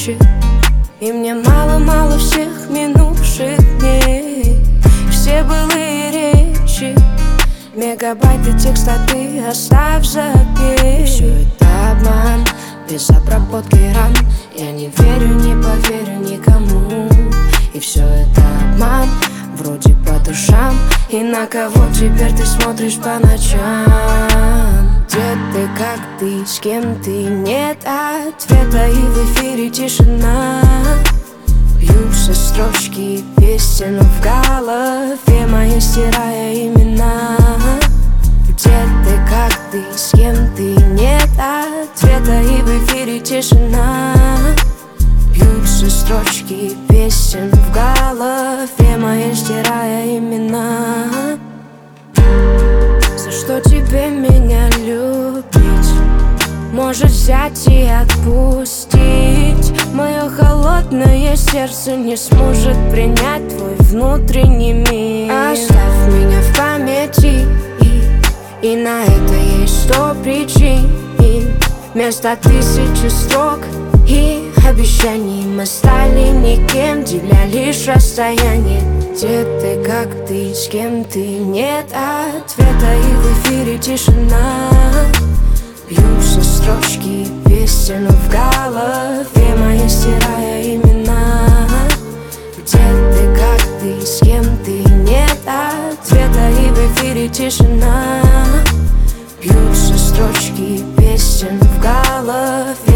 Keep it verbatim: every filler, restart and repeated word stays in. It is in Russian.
встречи, и мне мало-мало всех минувших дней. Все былые речи, мегабайты текста ты оставь, забей. Все это обман, без обработки ран. Я не верю, не поверю никому. И все это обман, вроде по душам. И на кого теперь ты смотришь по ночам? Где ты, как ты, с кем ты? Нет ответа, и в эфире тишина. Бьются строчки песен в голове моей, стирая имена. Где ты, как ты, с кем ты? Нет ответа, и в эфире тишина. Бьются строчки песен в голове моей, стирая имена. За что тебе меня любить? Может взять и отпустить? Мое холодное сердце не сможет принять твой внутренний мир. Оставь меня в памяти, и, и на это есть сто причин. Вместо тысячи строк и обещаний мы стали никем, деля лишь расстояние. Где ты, как ты, с кем ты? Нет ответа, и в эфире тишина. Бьются строчки песен в голове моей, стирая имена. Где ты, как ты, с кем ты? Нет ответа, и в эфире тишина. Бьются строчки песен в голове